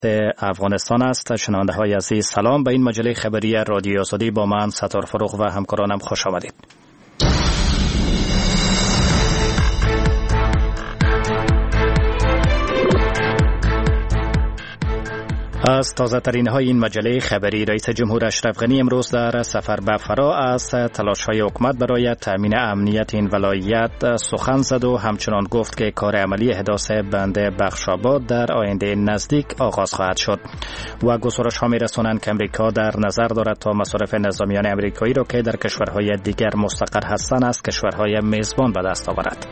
افغانستان است. شنونده های عزیز سلام، به این مجله خبری رادیو آزادی با من ستار فروغ و همکارانم خوش آمدید. از تازه ترین های این مجله خبری، رئیس جمهور اشرف غنی امروز در سفر به فرا از تلاش های حکومت برای تامین امنیت این ولایت سخن زد و همچنان گفت که کار عملی احداث بند بخشاباد در آینده نزدیک آغاز خواهد شد و گزارش ها می رسانند که امریکا در نظر دارد تا مصارف نظامیان امریکایی را که در کشورهای دیگر مستقر هستند از کشورهای میزبان به دست آورد.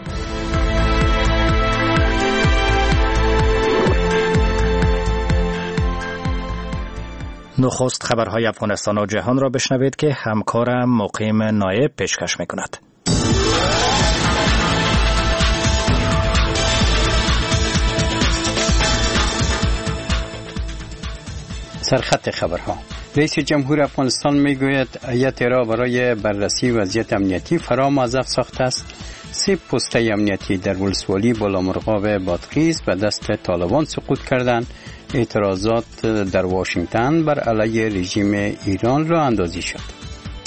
نخست خبرهای افغانستان و جهان را بشنوید که همکارم مقیم نایب پیشکش می‌کند. سرخط خبرها. رئیس جمهور افغانستان میگوید هیئت را برای بررسی وضعیت امنیتی فرا موظف ساخته است. 3 پسته امنیتی در ولسوالی بالامرغاب بادغیس به دست طالبان سقوط کردند. اعتراضات در واشنگتن بر علیه رژیم ایران را اندازی شد.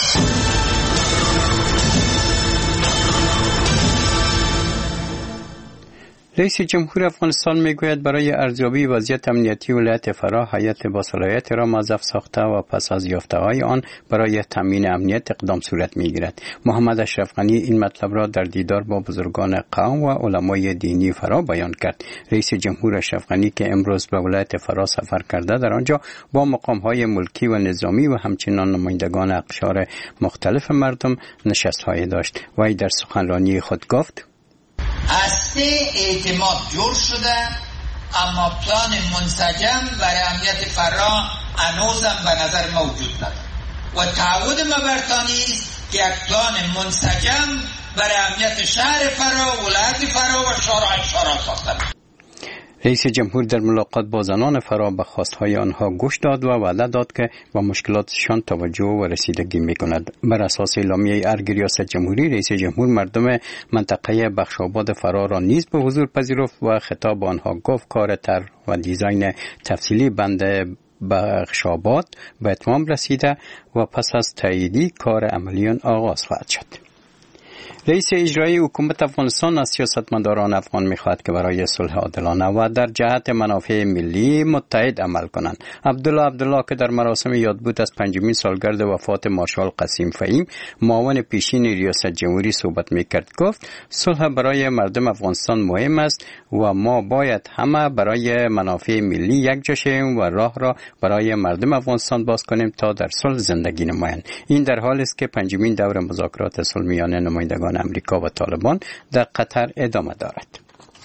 رئیس جمهور افغانستان میگوید برای ارزیابی وضعیت امنیتی ولایت فرا هیئت با صلاحیت را موظف ساخته و پس از یافته‌های آن برای تامین امنیت اقدام صورت میگیرد. محمد اشرف غنی این مطلب را در دیدار با بزرگان قوم و علمای دینی فرا بیان کرد. رئیس جمهور اشرف غنی که امروز به ولایت فرا سفر کرده در آنجا با مقام‌های ملکی و نظامی و همچنین نمایندگان اقشار مختلف مردم نشست‌های داشت. وی در سخنرانی خود گفت: هسته اعتماد جور شده، اما پلان منسجم برای امنیت فرا هنوزم به نظر موجود ندارد و تعهد مبرتانی است که یک پلان منسجم برای امنیت شهر فرا، ولایت فرا و شهرها ساخته بشود. رئیس جمهور در ملاقات با زنان فرا به خواستهای آنها گوش داد و وعده داد که با مشکلاتشان توجه و رسیدگی می‌کند. بر اساس اعلامیه ارگ ریاست جمهوری، رئیس جمهور مردم منطقه بخشاباد فرا را نیز به حضور پذیرفت و خطاب آنها گفت کار طرح و دیزاین تفصیلی بند بخشاباد به اتمام رسیده و پس از تاییدی کار عملی آغاز خواهد شد. رئیس اجرایی حکومت افغانستان از سیاستمداران افغان می‌خواهد که برای صلح عادلانه و در جهت منافع ملی متحد عمل کنند. عبدالله که در مراسم یادبود از 5مین سالگرد وفات مارشال قاسم فهیم، معاون پیشین ریاست جمهوری صحبت می‌کرد، گفت صلح برای مردم افغانستان مهم است و ما باید همه برای منافع ملی یکجا شویم و راه را برای مردم افغانستان باز کنیم تا در صلح زندگی نمایند. این در حالی است که 5مین دور مذاکرات صلح میان نمایندگان امریکا و طالبان در قطر ادامه دارد.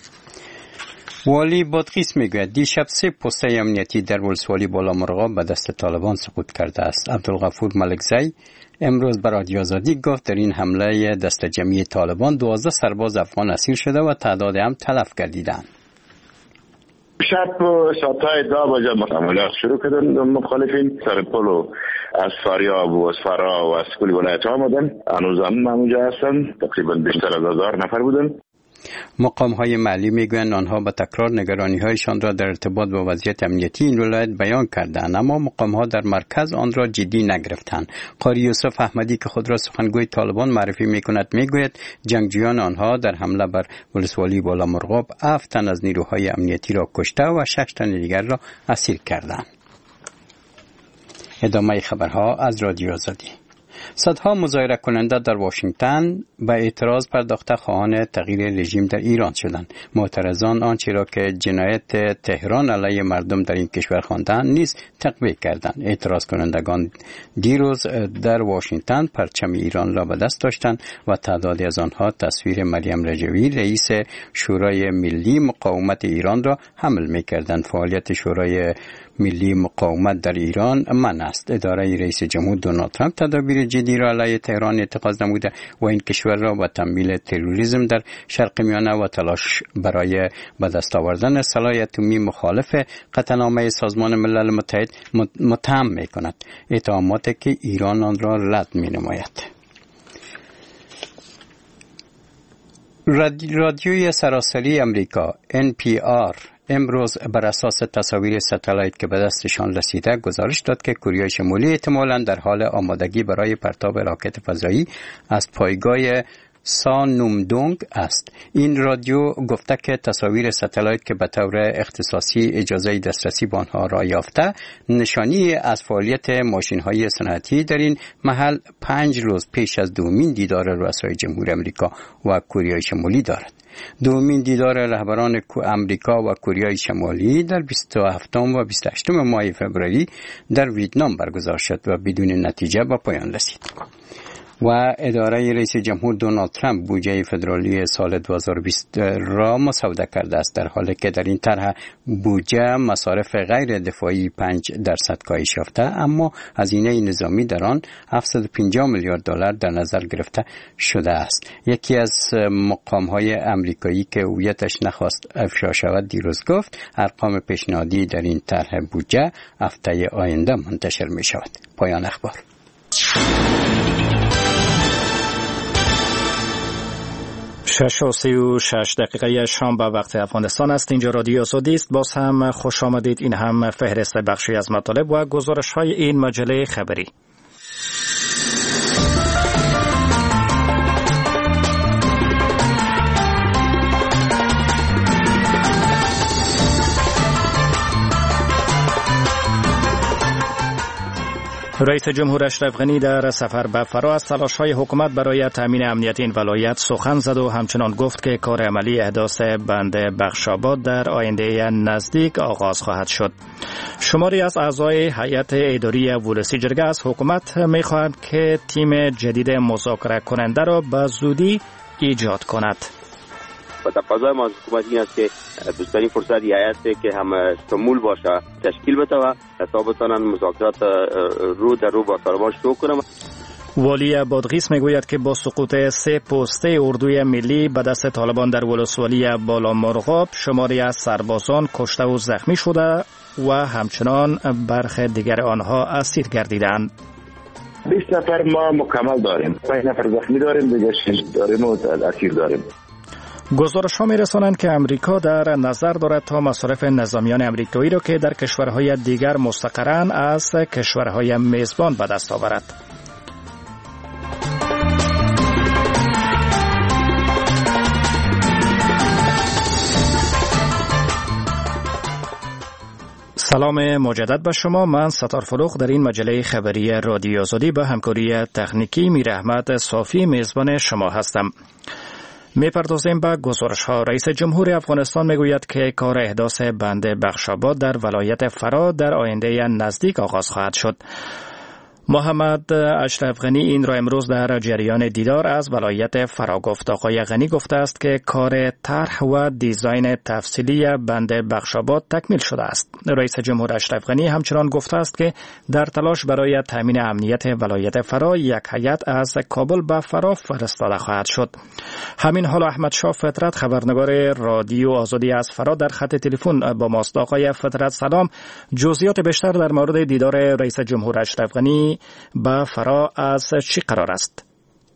والی بادغیس میگوید دیشب 3 پسته امنیتی در ولسوالی بالامرغاب به دست طالبان سقوط کرده است. عبدالغفور ملکزی امروز به رادیو آزادی گفت در این حمله دست جمعی طالبان 12 سرباز افغان اسیر شده و تعداد هم تلف گردیدند. شب ساعتهای 10 بجه عملیات شروع کردن مخالفین سر پل از فاریاب و از فرا و از کلی ولایت آمدن. هنوز هم همونجا هستن، تقریبا بیشتر از 1000 نفر بودن. مقام‌های محلی میگویند آنها به تکرار نگرانی‌هایشان را در ارتباط با وضعیت امنیتی این ولایت بیان کردند، اما مقام‌ها در مرکز آن را جدی نگرفتند. قاری یوسف احمدی که خود را سخنگوی طالبان معرفی می‌کند میگوید جنگجویان آنها در حمله بر ولسوالی بالامرغاب 7 تن از نیروهای امنیتی را کشته و 6 تن دیگر را اسیر کردند. ادامه خبرها از رادیو آزادی. صدها مظاهره کننده در واشنگتن به اعتراض پرداخته خواهان تغییر رژیم در ایران شدند. معترضان آنچه را که جنایت تهران علیه مردم در این کشور خواندند نیز تقویه کردند. اعتراض کنندگان دیروز در واشنگتن پرچم ایران را به دست داشتند و تعدادی از آنها تصویر مریم رجوی رئیس شورای ملی مقاومت ایران را حمل می‌کردند. فعالیت شورای ملی مقاومت در ایران منع است. اداره رئیس جمهور دونالد ترامپ تدابیر جدی را علیه تهران اتخاذ نموده و این کشور را به تمویل تروریسم در شرق میانه و تلاش برای به دست آوردن سلاح اتمی مخالف قطعنامه سازمان ملل متحد متهم می‌کند. اتهاماتی که ایران آن را رد می‌نماید. رادیوی سراسری امریکا NPR امروز بر اساس تصاویر ستلایت که به دستشان رسیده گزارش داد که کره شمالی احتمالاً در حال آمادگی برای پرتاب راکت فضایی از پایگاه سانومدونگ است. این رادیو گفته که تصاویر ستلایت که به طور اختصاصی اجازه دسترسی به آنها را یافته نشانی از فعالیت ماشین‌های صنعتی در این محل 5 روز پیش از دومین دیدار رؤسای جمهور آمریکا و کره شمالی دارد. دومین دیدار رهبران امریکا و کره شمالی در 27 و 28 ماه فوریه در ویتنام برگزار شد و بدون نتیجه به پایان رسید. و اداره رئیس جمهور دونالد ترامپ بودجه فدرالی سال 2020 را مسوده کرده است، در حالی که در این طرح بودجه مصارف غیر دفاعی 5% کاهش یافته، اما هزینه نظامی در آن 750 میلیارد دلار در نظر گرفته شده است. یکی از مقام‌های آمریکایی که هویتش نخواست افشا شود دیروز گفت ارقام پیشنهادی در این طرح بودجه هفته آینده منتشر می شود. پایان اخبار. 6:36 شام به وقت افغانستان است. اینجا رادیو آزادی است. باز هم خوش آمدید. این هم فهرست بخشی از مطالب و گزارش های این مجله خبری. رئیس جمهور اشرف غنی در سفر به فرا از تلاش‌های حکومت برای تامین امنیت این ولایت سخن زد و همچنان گفت که کار عملی احداث بند بخشاباد در آینده نزدیک آغاز خواهد شد. شماری از اعضای هیئت اداری ولسی جرگه از حکومت می‌خواهند که تیم جدید مذاکره کننده را به زودی ایجاد کند. و تقاضای ما از حکومت این است که بهترین فرصت هیئت که هم شمول باشه تشکیل بده و تا بتوانند مذاکرات رو در رو با طالبان شروع کنند. والی بادغیس میگوید که با سقوط 3 پسته اردوی ملی به دست طالبان در ولسوالی بالامرغاب شماری از سربازان کشته و زخمی شده و همچنان برخی دیگر آنها اسیر گردیدند. 20 نفر ما مکمل داریم، 5 نفر زخمی داریم، دیگه 6 داریم و اسیر داریم. گزارش ها می رسانند که امریکا در نظر دارد تا مصارف نظامیان امریکایی را که در کشورهای دیگر مستقرن از کشورهای میزبان به دست آورد. سلام مجدد به شما. من ستار فروغ در این مجله خبری رادیو آزادی به همکاری تکنیکی میر احمد صافی میزبان شما هستم. می‌پردازیم به گزارش‌ها. رئیس جمهور افغانستان میگوید که کار احداث بند بخشاباد در ولایت فرا در آینده نزدیک آغاز خواهد شد. محمد اشرف غنی این را امروز در جریان دیدار از ولایت فرا گفت. آقای غنی گفته است که کار طرح و دیزاین تفصیلی بند بخشاباد تکمیل شده است. رئیس جمهور اشرف غنی همچنان گفته است که در تلاش برای تامین امنیت ولایت فرا یک هیئت از کابل به فرا فرستاده خواهد شد. همین حال احمد شاه فطرت خبرنگار رادیو آزادی از فرا در خط تلفن با ماست. آقای فطرت سلام. جزئیات بیشتر در مورد دیدار رئیس جمهور اشرف غنی با فرا از چی قرار است؟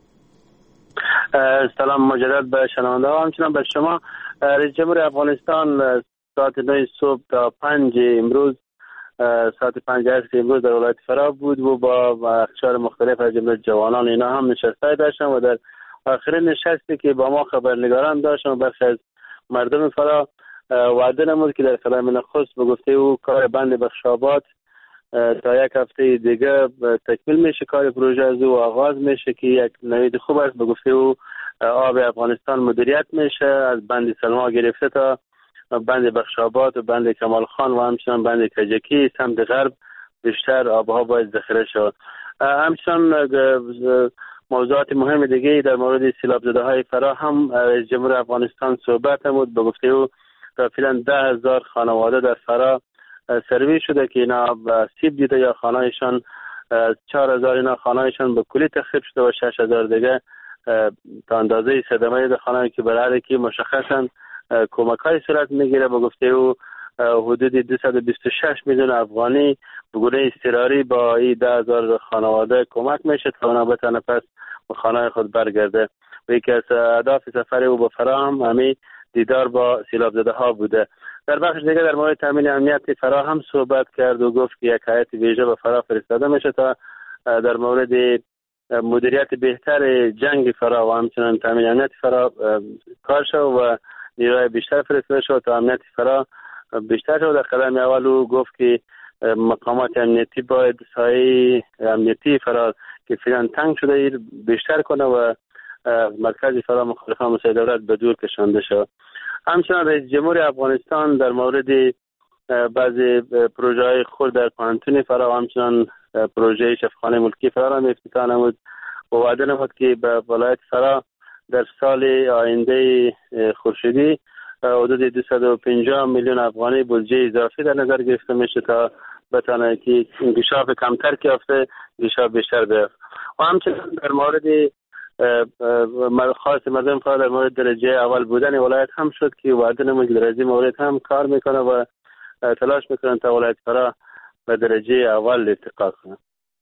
سلام مجدد به شنونده ها، همچنان به شما. رئیس جمهور افغانستان ساعت 9 صبح تا 5 امروز ساعت 5 امروز در ولایت فرا بود و با اقشار مختلف از جمله جوانان اینا هم نشسته داشتن و در آخرین نشستی که با ما خبرنگاران داشتن و برخی از مردم فرا وعده نمود که در کلام نخست به گفته او کار بند بخشاباد تا یک هفته دیگه تکمیل میشه، کار پروژه از او آغاز میشه که یک نوید خوب است. به گفته او آب افغانستان مدیریت میشه، از بند سلما گرفته تا بند بخشاباد و بند کمال خان و همچنان بند کجکی سمت غرب بیشتر آبها باید ذخیره شد. همچنان موضوعات مهم دیگه در مورد سیلاب زده های فرا هم رئیس جمهور افغانستان صحبت نمود. به گفته او تا فعلا 10,000 خانواده در فرا سروی شده که اینا سیب دیده یا خانهایشان 4,000 اینا خانهایشان به کلی تخریب شده و 6,000 دیگه تا اندازه صدمه ده خانهایی که برای که مشخصا کمک های صورت میگیره. به گفته او حدود 226 میلیون افغانی به گونه اضطراری با این 10,000 خانواده کمک میشه تا اونا بتونه پس به خانه خود برگرده. و یکی از اهداف سفر او به فرا هم همین دیدار با سیلاب زده ها بوده. در بخش دیگه در مورد تامین امنیت فرا هم صحبت کرد و گفت که یک هیئت ویژه به فرا فرستاده میشه تا در مورد مدیریت بهتر جنگ فرا و همچنان تامین امنیت فرا کار شد و نیروی بیشتر فرستاده شد تا امنیت فرا بیشتر شد. در قدم اول او گفت که مقامات امنیتی باید سایه امنیتی فرا که فعلا تنگ شده بیشتر کنه و مرکز فرا مخالفان مسئله دولت به دور کشانده شد. همچنان رئیس جمهور افغانستان در مورد بعضی پروژه های خود در پانتون فرا و همچنان پروژه شفاخانه ملکی فرا را افتتاح نمود و وعده نمود که به ولایت فرا در سال آینده خورشیدی حدود 250 میلیون افغانی بودجه اضافی در نظر گرفته میشه تا بتونه که انکشاف کمتر که یافته انکشاف بیشتر بیافته. و همچنین در مورد خاص مردم فرا در مورد درجه اول بودن ولایت هم شد که وعده نمود درجه مورد هم کار میکنه و تلاش میکنن تا ولایت فرا به درجه اول ارتقا کنه.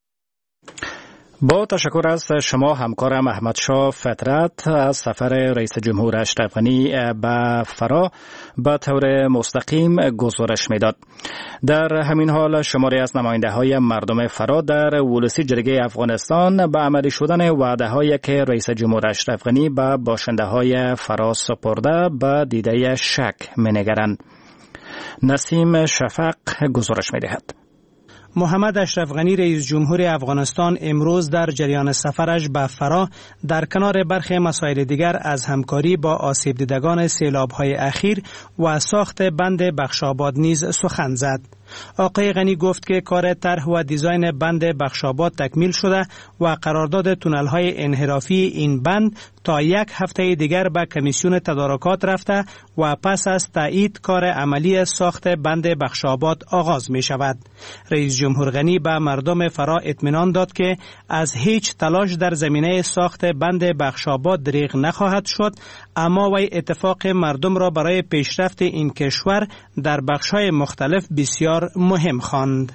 با تشکر از شما همکارم احمد شاه فطرت از سفر رئیس جمهور اشرف غنی به فرا به طور مستقیم گزارش میداد. در همین حال شماری از نماینده های مردم فرا در ولسی جرگه افغانستان به عملی شدن وعده هایی که رئیس جمهور اشرف غنی به باشنده های فرا سپرده به دیده شک مینگرند. نسیم شفق گزارش میدهد. محمد اشرف غنی رئیس جمهور افغانستان امروز در جریان سفرش به فرا در کنار برخی مسائل دیگر از همکاری با آسیب دیدگان سیلاب‌های اخیر و ساخت بند بخشاباد نیز سخن زد. آقای غنی گفت که کار طرح و دیزاین بند بخشاباد تکمیل شده و قرارداد تونل‌های انحرافی این بند تا یک هفته دیگر به کمیسیون تدارکات رفته و پس از تایید کار عملی ساخت بند بخشاباد آغاز می شود. رئیس جمهور غنی به مردم فرا اطمینان داد که از هیچ تلاش در زمینه ساخت بند بخشاباد دریغ نخواهد شد، اما وی اتفاق مردم را برای پیشرفت این کشور در بخش‌های مختلف بسیار مهم خواند.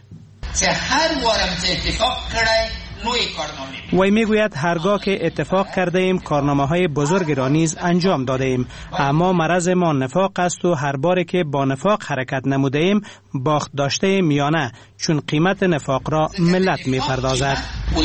وی میگوید هرگاه که اتفاق کرده ایم کارنامه های بزرگ را نیز انجام داده ایم، اما مرض ما نفاق است و هر باره که با نفاق حرکت نموده ایم باخت داشته ایم یا نه، چون قیمت نفاق را ملت میپردازد.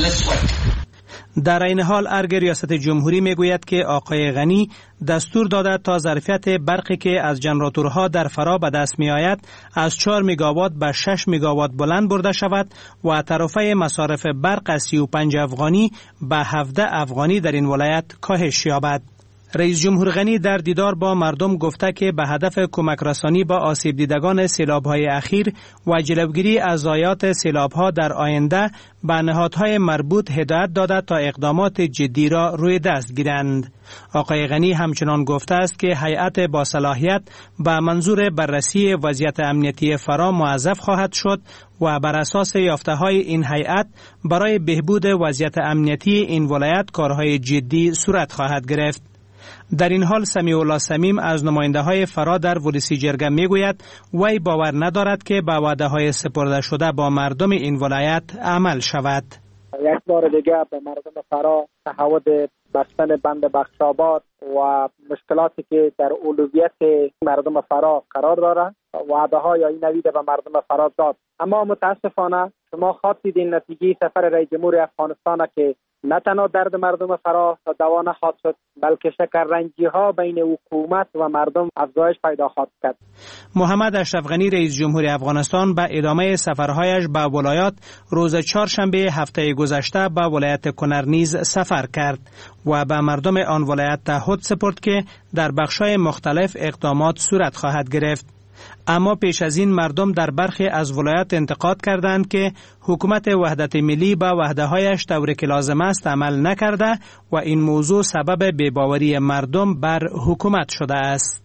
در این حال ارگ ریاست جمهوری میگوید که آقای غنی دستور داده تا ظرفیت برقی که از جنراتورها در فرا به دست می آید از 4 مگاوات به 6 مگاوات بلند برده شود و طرفه مصارف برق از 35 افغانی به 17 افغانی در این ولایت کاهش یابد. رئیس جمهور غنی در دیدار با مردم گفته که به هدف کمک رسانی با آسیب دیدگان سیلاب‌های اخیر و جلوگیری از ضایعات سیلاب‌ها در آینده به نهادهای مربوط هدایت داده تا اقدامات جدی را روی دست گیرند. آقای غنی همچنان گفته است که هیئت با صلاحیت به منظور بررسی وضعیت امنیتی فرا موظف خواهد شد و بر اساس یافته‌های این هیئت برای بهبود وضعیت امنیتی این ولایت کارهای جدی صورت خواهد گرفت. در این حال سمیع الله سمیم از نماینده های فرا در ولسی جرگه میگوید وی باور ندارد که به وعده های سپرده شده با مردم این ولایت عمل شود. یک بار دیگه به مردم فرا تعهد بستن بند بخشاباد و مشکلاتی که در اولویت مردم فرا قرار دارد وعده های این نوید به مردم فرا داد. اما متاسفانه شما خواستید نتیجه سفر رئیس جمهور افغانستان که نه تنها درد مردم فرا تا دوا نخواهد شد بلکه شکررنجی ها بین حکومت و مردم افزایش پیدا خواهد کرد. محمد اشرف غنی رئیس جمهور افغانستان به ادامه سفرهایش به ولایات روز چهارشنبه هفته گذشته به ولایت کنر نیز سفر کرد و به مردم آن ولایت تعهد سپرد که در بخش‌های مختلف اقدامات صورت خواهد گرفت. اما پیش از این مردم در برخی از ولایات انتقاد کردند که حکومت وحدت ملی به وعده‌هایش طوری که لازم است عمل نکرده و این موضوع سبب بی‌باوری مردم بر حکومت شده است.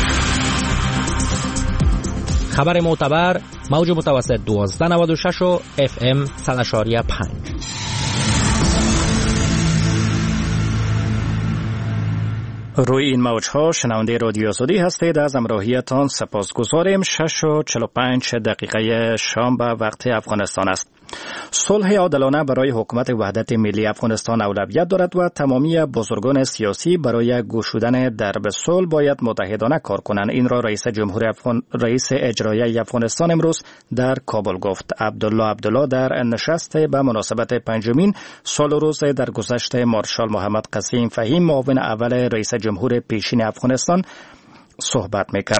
خبر معتبر موج متوسط 1296 و FM 100.5. روی این موج‌ها شنونده رادیو آزادی هستید. از همراهیتان سپاسگزاریم. 6:45 شام به وقت افغانستان است. صلح عادلانه برای حکومت وحدت ملی افغانستان اولویت دارد و تمامی بزرگان سیاسی برای گشودن درب صلح باید متحدانه کار کنند. این را رئیس اجرایی افغانستان امروز در کابل گفت. عبدالله در نشست به مناسبت پنجمین سال روز درگذشت مارشال محمد قسیم فهیم معاون اول رئیس جمهور پیشین افغانستان صحبت می‌کرد.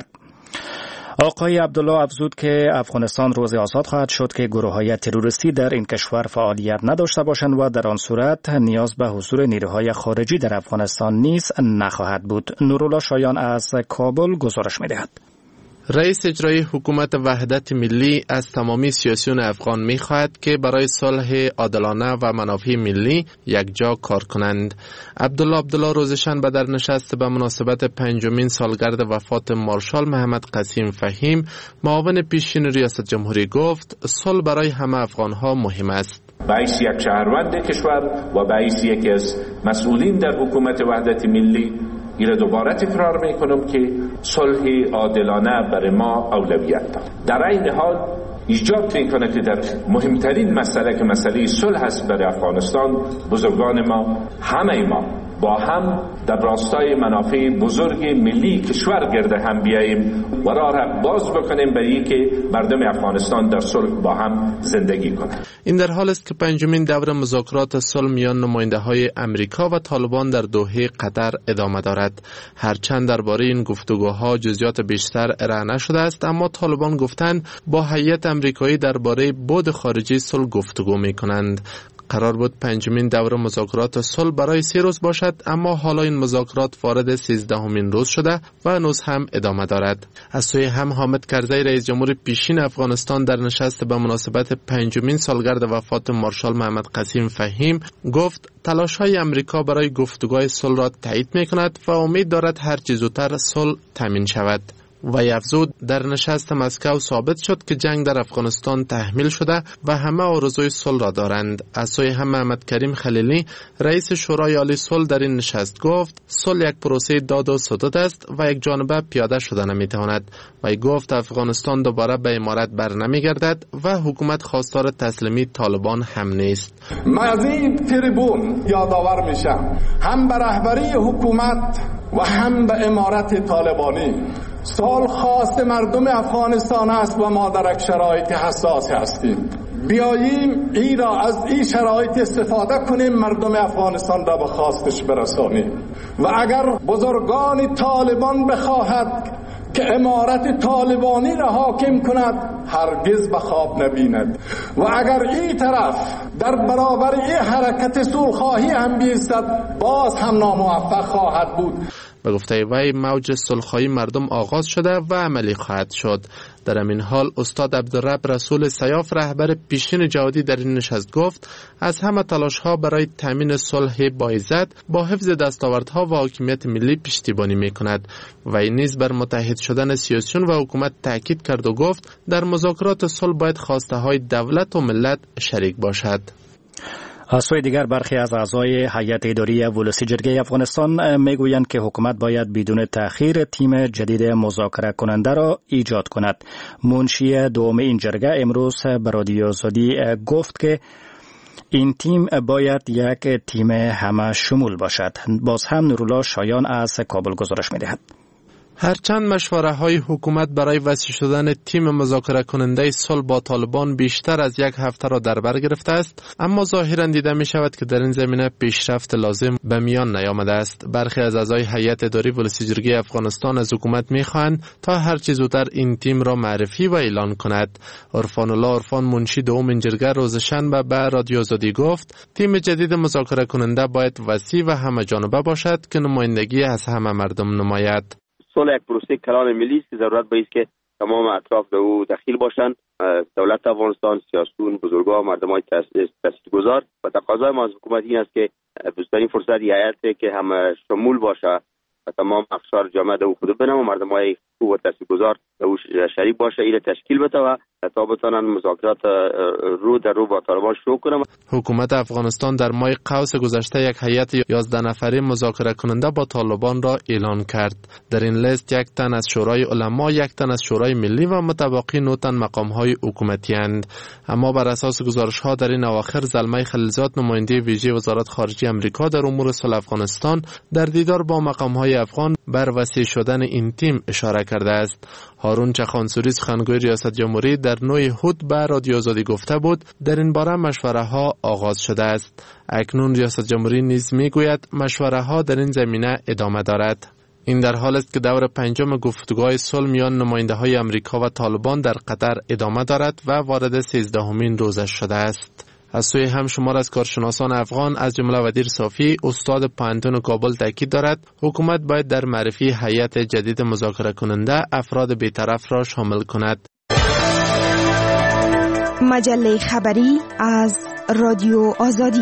آقای عبدالله افزود که افغانستان روز آزاد خواهد شد که گروه‌های تروریستی در این کشور فعالیت نداشته باشند و در آن صورت نیاز به حضور نیروهای خارجی در افغانستان نیز نخواهد بود. نورالله شایان از کابل گزارش می‌دهد. رئیس اجرایی حکومت وحدت ملی از تمامی سیاسیون افغان می‌خواهد که برای صلح عادلانه و منافع ملی یکجا کار کنند. عبدالله روز شنبه در نشست به مناسبت پنجمین سالگرد وفات مارشال محمد قسیم فهیم معاون پیشین ریاست جمهوری گفت صلح برای همه افغان‌ها مهم است. باعث یک شهروند کشور و باعث یکی از مسئولین در حکومت وحدت ملی ایره دوباره تکرار میکنم که صلح عادلانه برای ما اولویت دارد. در این حال ایجاب میکنه که در مهمترین مسئله که مسئله صلح است برای افغانستان، بزرگان ما، همه ما با هم در راستای منافع بزرگ ملی کشور گرده هم بیاییم و راه باز بکنیم برای که مردم افغانستان در صلح با هم زندگی کنند. این در حال است که پنجمین دور مذاکرات صلح میان نماینده‌های امریکا و طالبان در دوحه قطر ادامه دارد. هرچند درباره این گفتگوها جزئیات بیشتر ارائه نشده است، اما طالبان گفتند با هیئت امریکایی درباره بعد خارجی صلح گفتگو می‌کنند. قرار بود پنجمین دور مذاکرات صلح برای 3 روز باشد، اما حالا این مذاکرات وارد 13مین روز شده و هنوز هم ادامه دارد. از سوی هم حامد کرزی رئیس جمهور پیشین افغانستان در نشست به مناسبت پنجمین سالگرد وفات مارشال محمد قسیم فهیم گفت تلاش‌های امریکا برای گفتگوهای صلح را تایید می‌کند و امید دارد هر چه زودتر صلح تامین شود. و افزود در نشست مسکو ثابت شد که جنگ در افغانستان تحمیل شده و همه آرزوی صلح را دارند. از سوی هم محمد کریم خلیلی رئیس شورای عالی صلح در این نشست گفت صلح یک پروسه داد و ستد است و یک جانبه پیاده شده نمیتواند. و گفت افغانستان دوباره به امارت بر نمیگردد و حکومت خواستار تسلیمی طالبان هم نیست. من از این تریبون یادآور میشم هم به رهبری حکومت و هم به امارت طالبانی صلح خواست مردم افغانستان است و ما در یک شرایط حساس هستیم. بیاییم این را از این شرایط استفاده کنیم، مردم افغانستان را به خواستش برسانیم. و اگر بزرگان طالبان بخواهد که امارت طالبانی را حاکم کند هرگز به خواب نبیند و اگر این طرف در برابر این حرکت صلح‌خواهی هم بیستد باز هم ناموفق خواهد بود. به گفته وی موج صلح‌خواهی مردم آغاز شده و عملی خواهد شد. در همین حال استاد عبدالرب رسول سیاف رهبر پیشین جهادی در این نشست گفت از همه تلاش‌ها برای تامین صلح باعزت با حفظ دستاوردها و حاکمیت ملی پشتیبانی می‌کند و این نیز بر متحد شدن سیاسیون و حکومت تاکید کرد و گفت در مذاکرات صلح باید خواسته‌های دولت و ملت شریک باشد. از سوی دیگر برخی از اعضای هیئت اداری ولسی جرگه افغانستان میگویند که حکومت باید بدون تأخیر تیم جدید مذاکره کننده را ایجاد کند. منشی دوم این جرگه امروز به رادیو آزادی گفت که این تیم باید یک تیم همه شمول باشد. باز هم نورالله شایان از کابل گزارش می‌دهد. هرچند مشوره‌های حکومت برای وسیع شدن تیم مذاکره کننده صلح با طالبان بیشتر از 1 هفته را در بر گرفته است، اما ظاهراً دیده می شود که در این زمینه پیشرفت لازم به میان نیامده است. برخی از اعضای هیئت اداری ولسی جرگه افغانستان از حکومت می‌خواهند تا هر چه زودتر این تیم را معرفی و اعلان کند. عرفان الله عرفان منشی دوم این جرگه روز شنبه به رادیو آزادی گفت تیم جدید مذاکره کننده باید وسیع و همه جانبه باشد که نمایندگی از همه مردم نماید. صلح یک پروسه کلان ملی است که ضرورت به است که تمام اطراف به او دخیل باشند، دولت افغانستان، سیاسیون، بزرگان، مردمای تاثیرگذار. و تقاضای ما از حکومت این است که بهترین فرصت هیئت که هم شمول باشه و تمام اقشار جامعه او خود بنم و مردمای خوب و تاثیرگذار به او شریک باشه، این تشکیل بده و تا بتونن مذاکرات رو در رو با طالبان شروع کنن. حکومت افغانستان در ماه قوس گذشته یک هیئت 11 نفره مذاکره کننده با طالبان را اعلان کرد. در این لیست 1 تن از شورای علما، 1 تن از شورای ملی و متبقی 9 تن مقام‌های حکومتی اند. اما بر اساس گزارش‌ها در این اواخر زلمه خلیلزاد نماینده ویژه وزارت خارجه آمریکا در امور صلح افغانستان در دیدار با مقام‌های افغان بر وسیع شدن این تیم اشاره کرده است. هارون چخانسوری سخنگوی ریاست جمهوری در نوع هود به رادیو آزادی گفته بود در این باره مشوره ها آغاز شده است. اکنون ریاست جمهوری نیز میگوید مشوره ها در این زمینه ادامه دارد. این در حال است که دور 5 گفتگوهای صلح میان نماینده های آمریکا و طالبان در قطر ادامه دارد و وارد 13مین روزش شده است. از سوی هم شمار از کارشناسان افغان از جمله ودیر صافی استاد پوهنتون کابل تاکید دارد حکومت باید در معرفی هیئت جدید مذاکره کننده افراد بی‌طرف را شامل کند. مجله خبری از رادیو آزادی.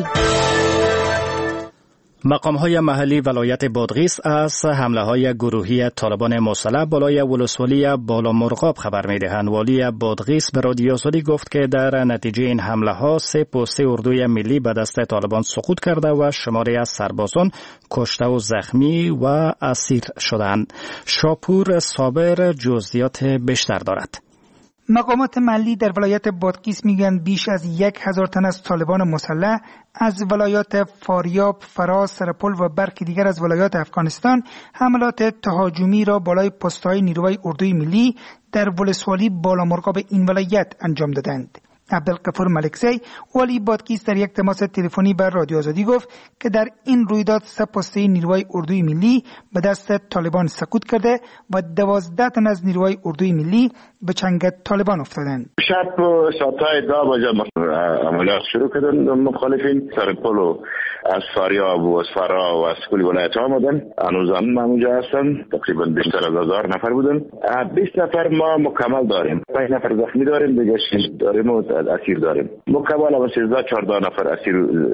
مقام‌های محلی ولایت بادغیس از حمله‌های گروهی طالبان مسلح بالای ولسوالی بالامرغاب خبر می‌دهند. والی بادغیس به رادیو آزادی گفت که در نتیجه این حمله‌ها 3 پست اردوی ملی به دست طالبان سقوط کرده و شماری از سربازان کشته و زخمی و اسیر شدند. شاپور صابر جزئیات بیشتر دارد. مقامات محلی در ولایت بادغیس میگن بیش از 1000 تن از طالبان مسلح از ولایات فاریاب، فراز، سرپل و برخی دیگر از ولایات افغانستان حملات تهاجمی را بالای پست‌های نیروی اردوی ملی در ولسوالی بالامرغاب این ولایت انجام دادند. عبدالغفور ملکزی والی بادغیس در یک تماس تلفنی بر رادیو آزادی گفت که در این رویداد 3 پسته نیروی اردوی ملی به دست طالبان سقوط کرده و 12 تن از نیروی اردوی ملی به چنگ طالبان افتادند. شب ساعت‌های 10 بجه عملیات شروع کردن مخالفین سرپل و از فاریاب و از فرا و از کلی ولایت آمدن. هنوز هم اونجا هستن. تقریبا بیشتر از 1000 نفر بودن. 20 نفر ما مکمل داریم. 5 نفر زخمی داریم، دیگه 6 داریم و اسیر داریم. مکمل و 13-14 نفر اسیر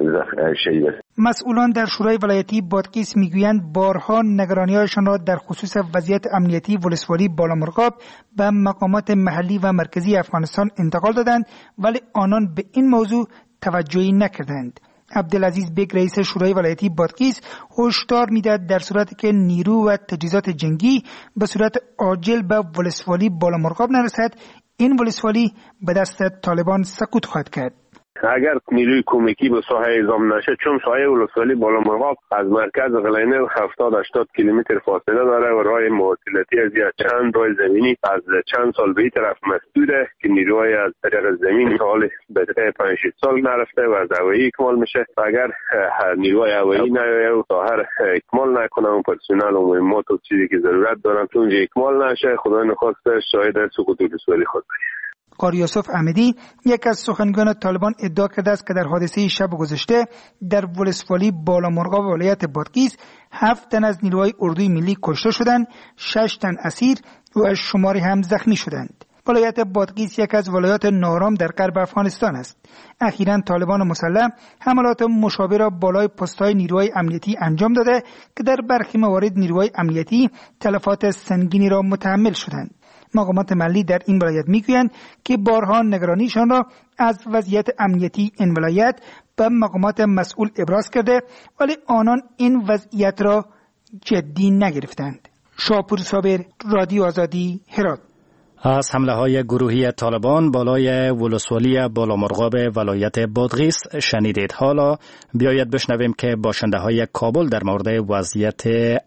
شهید است. مسئولان در شورای ولایتی بادغیس میگویند بارها نگرانی‌هایشان را در خصوص وضعیت امنیتی ولسوالی بالامرغاب به مقامات محلی و مرکزی افغانستان انتقال دادند ولی آنان به این موضوع توجهی نکردند. عبدالعزیز بیگ رئیس شورای ولایتی بادغیس هشدار میدهد در صورتی که نیرو و تجهیزات جنگی به صورت عاجل به ولسوالی بالامرغاب نرسد این ولسوالی به دست طالبان سقوط خواهد کرد. اگر نیروی کمکی به ساحه اعزام نشه، چون ساحه ولسوالی بالامرغاب از مرکز قلعه 70-80 کیلومتر فاصله داره و راه مواصلاتی از چند راه زمینی از چند سال به این طرف مسدوده که نیروهای از طریق زمین حال به 5-6 سال نرفته و از هوایی اکمال میشه. اگر نیروهای هوایی نیایه و طاهر اکمال نکنه و پرسنل و مهمات و چیزی که ضرورت دارن تو اونجا اکمال نشه، خدای نخواسته شاید سقوط ولسوالی خود بشه. قاری یوسف احمدی یک از سخنگویان طالبان ادعا کرده است که در حادثه شب گذشته در ولسوالی بالامرغاب ولایت بادغیس 7 تن از نیروهای اردوی ملی کشته شدند، 6 تن اسیر و از شماری هم زخمی شدند. ولایت بادغیس یک از ولایات نارام در غرب افغانستان است. اخیراً طالبان مسلح حملات مشابه را بالای پست‌های نیروهای امنیتی انجام داده که در برخی موارد نیروهای امنیتی تلفات سنگینی را متحمل شدند. مقامات محلی در این ولایت میگویند که بارها نگرانیشان را از وضعیت امنیتی این ولایت به مقامات مسئول ابراز کرده ولی آنان این وضعیت را جدی نگرفتند. شاپور صابر، رادیو آزادی، هرات. از حمله‌های گروهی طالبان بالای ولسوالی بالامرغاب ولایت بادغیس شنیدید. حالا بیایید بشنویم که باشنده‌های کابل در مورد وضعیت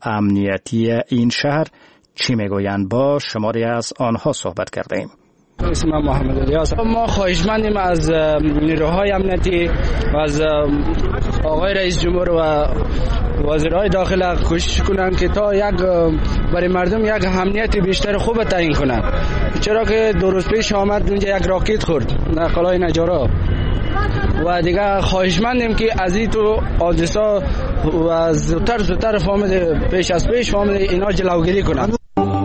امنیتی این شهر چی میگویند. با شماری از آنها صحبت کردیم. اسمم محمد الیاس. ما خواهشمندیم از نیروهای امنیتی و از آقای رئیس جمهور و وزیرهای داخله کوشش کنند که تا برای مردم یک امنیت بیشتر خوب تعیین کنند، چرا که 2 روز پیش آمد اونجا یک راکت خورد در قلعه نجارا و دیگه خواهشمندیم که از این تو حادثه و زودتر فهمید پیش از پیش فهمید اینا جلوگیری کنند.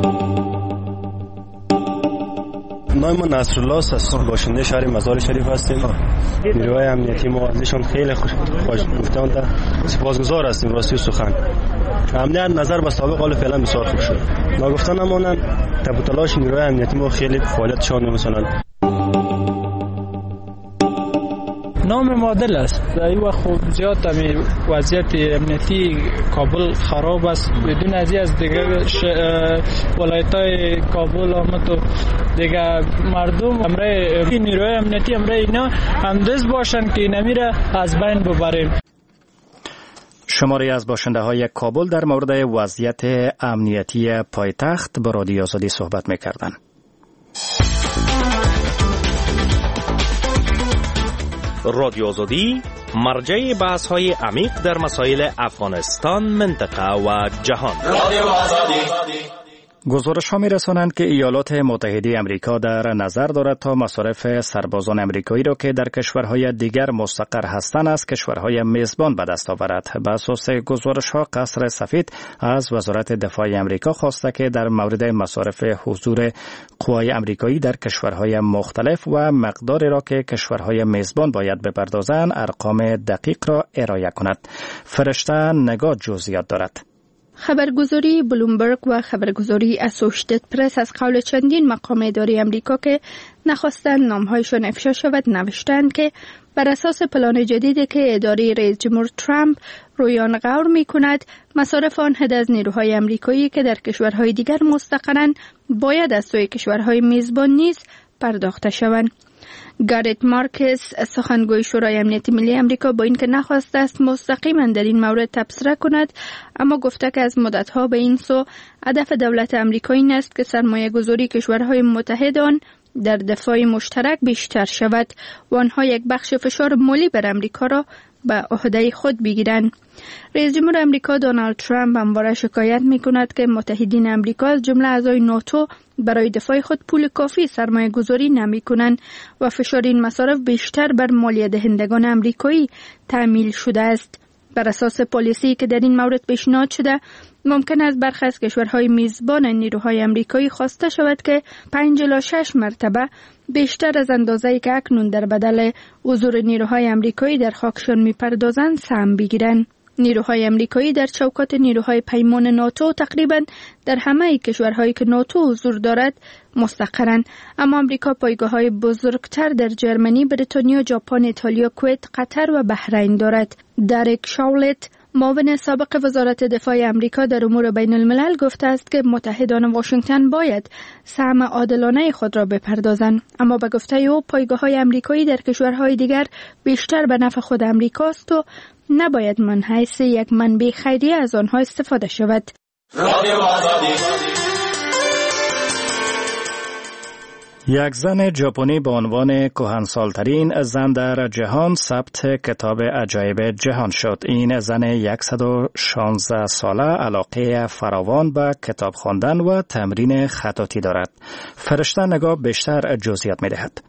نام من نصرالله است، باشنده شهر مزار شریف هستیم. نیروهای امنیتی ما ازشون خیلی خوش گفتند، سپاسگزار هستیم. راستی سخن امنیت نظر به سابق حال فعلا بسیار خوب شد. ما گفتن امانن تبو تلاش نیروهای امنیتی ما خیلی فعالیتشان مثلا نام معادل است. در این وقت خوب زیاد وضعیت امنیتی کابل خراب است. بدون از دیگه ولایت‌های کابل آمد و دیگه مردم امره نیروی امنیتی امره اینا همدست باشن که نمیره از بین ببریم. شماری از باشنده های کابل در مورد وضعیت امنیتی پایتخت با رادیو آزادی صحبت می‌کردند. رادیو آزادی مرجع بحث‌های عمیق در مسائل افغانستان، منطقه و جهان. رادیو آزادی. گزارش‌ها می‌رسانند که ایالات متحده آمریکا در نظر دارد تا مصارف سربازان آمریکایی را که در کشورهای دیگر مستقر هستند از کشورهای میزبان به دست آورد. بر اساس گزارش‌ها قصر سفید از وزارت دفاع آمریکا خواسته که در مورد مصارف حضور قوای آمریکایی در کشورهای مختلف و مقداری را که کشورهای میزبان باید بپردازند ارقام دقیق را ارائه کند. فرشته نگاه جزئیات دارد. خبرگزاری بلومبرگ و خبرگزاری اسوشیتد پرس از قول چندین مقام اداری امریکا که نخواستند نامهایشان افشا شود نوشتند که بر اساس پلان جدیدی که اداره رئیس جمهور ترامپ رویان غور می کند، مصارف آن حد از نیروهای امریکایی که در کشورهای دیگر مستقرند باید از سوی کشورهای میزبان نیز پرداخته شوند. گارت مارکس سخنگوی شورای امنیت ملی امریکا با اینکه نخواسته است مستقیما در این مورد تبصره کند، اما گفته که از مدتها به این سو هدف دولت امریکا این است که سرمایه گذاری کشورهای متحد آن در دفاع مشترک بیشتر شود و آنها یک بخش فشار مالی بر امریکا را به عهده خود بگیرند. رئیس جمهور امریکا دونالد ترامپ همواره شکایت می‌کند که متحدین امریکا از جمله اعضای ناتو برای دفاع خود پول کافی سرمایه گذاری نمی‌کنند و فشار این مصارف بیشتر بر مالیه دهندگان امریکایی تحمیل شده است. بر اساس پالیسی که در این مورد پیشنهاد شده، ممکن است برخی از کشورهای میزبان نیروهای امریکایی خواسته شود که 5 الی 6 مرتبه بیشتر از اندازه‌ای که اکنون در بدل حضور نیروهای امریکایی در خاکشان می‌پردازند سهم بگیرند. نیروهای امریکایی در چوکات نیروهای پیمان ناتو تقریباً در همه کشورهایی که ناتو حضور دارد مستقرند، اما امریکا پایگاه‌های بزرگتر در جرمنی، بریتانیا، ژاپن، ایتالیا، کویت، قطر و بحرین دارد. دریک شاولت، معاون سابق وزارت دفاع امریکا در امور بین الملل گفته است که متحدان واشنگتن باید سهم عادلانه خود را بپردازند، اما به گفته او پایگاه‌های امریکایی در کشورهای دیگر بیشتر به نفع خود امریکاست و نباید من حیث یک منبع خیریه از آنها استفاده شود. یک زن ژاپنی به عنوان کهنسال‌ترین زن در جهان ثبت کتاب عجایب جهان شد. این زن 116 ساله علاقه فراوان به کتاب خواندن و تمرین خطاطی دارد. فرشته نگاه بیشتر جزئیات می‌دهد.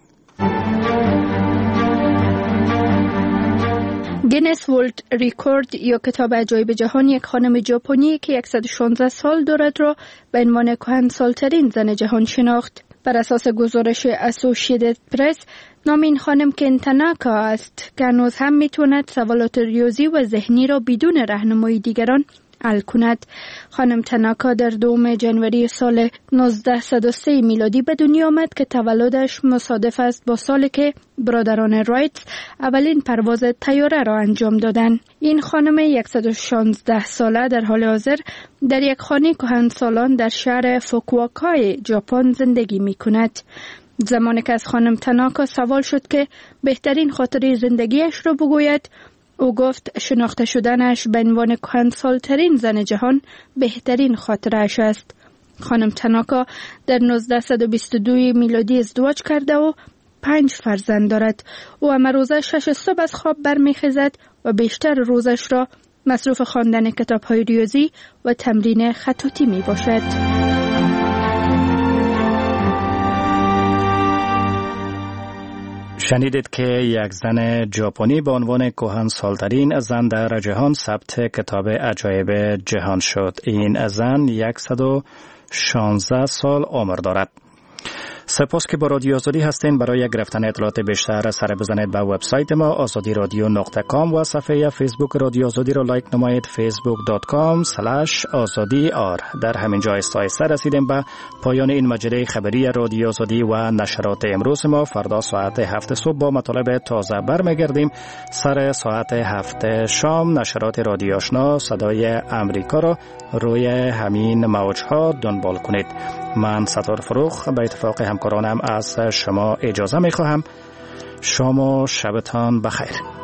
گینس ورلد ریکورد یا کتاب عجایب جهان یک خانم ژاپنی که 116 سال دارد را به عنوان کهنسال‌ترین زن جهان شناخت. بر اساس گزارش اسوشیتد پرس، نام این خانم کن تاناکا است که هنوز هم میتواند سوالات ریاضی و ذهنی را بدون راهنمای دیگران حل کند. خانم تاناکا در 2 جنوری سال 1903 میلادی به دنیا آمد که تولدش مصادف است با سالی که برادران رایت اولین پرواز طیاره را انجام دادند. این خانم 116 ساله در حال حاضر در یک خانه کهنسالان در شهر فوکوواکای ژاپن زندگی می کند. زمانی که از خانم تاناکا سوال شد که بهترین خاطره زندگیش را بگوید، او گفت شناخته شدنش به عنوان کهنسال‌ترین زن جهان بهترین خاطره‌اش است. خانم تاناکا در 1922 میلادی ازدواج کرده و 5 فرزند دارد. او همه روزه 6 صبح از خواب برمیخیزد و بیشتر روزش را مصروف خواندن کتاب‌های ریاضی و تمرین خطاطی می باشد. شنیدید که یک زن ژاپنی به عنوان کهنسال‌ترین زن در جهان ثبت کتاب عجایب جهان شد. این زن 116 سال عمر دارد. سپاس که با رادیو آزادی هستین. برای گرفتن اطلاعات بیشتر سر بزنید به وبسایت ما azadiradio.com و صفحه فیسبوک رادیو آزادی را لایک نمایید facebook.com/azadi.ar. در همین جا آهسته رسیدیم به پایان این مجله خبری رادیو آزادی و نشرات امروز ما. فردا ساعت 7 صبح با مطالب تازه برمیگردیم. سر ساعت 7 شام نشرات رادیو آشنا صدای امریکا را روی همین موجها دنبال کنید. من ستار فروخ به اتفاق همکارانم از شما اجازه می خواهم. شام و شبتان بخیر.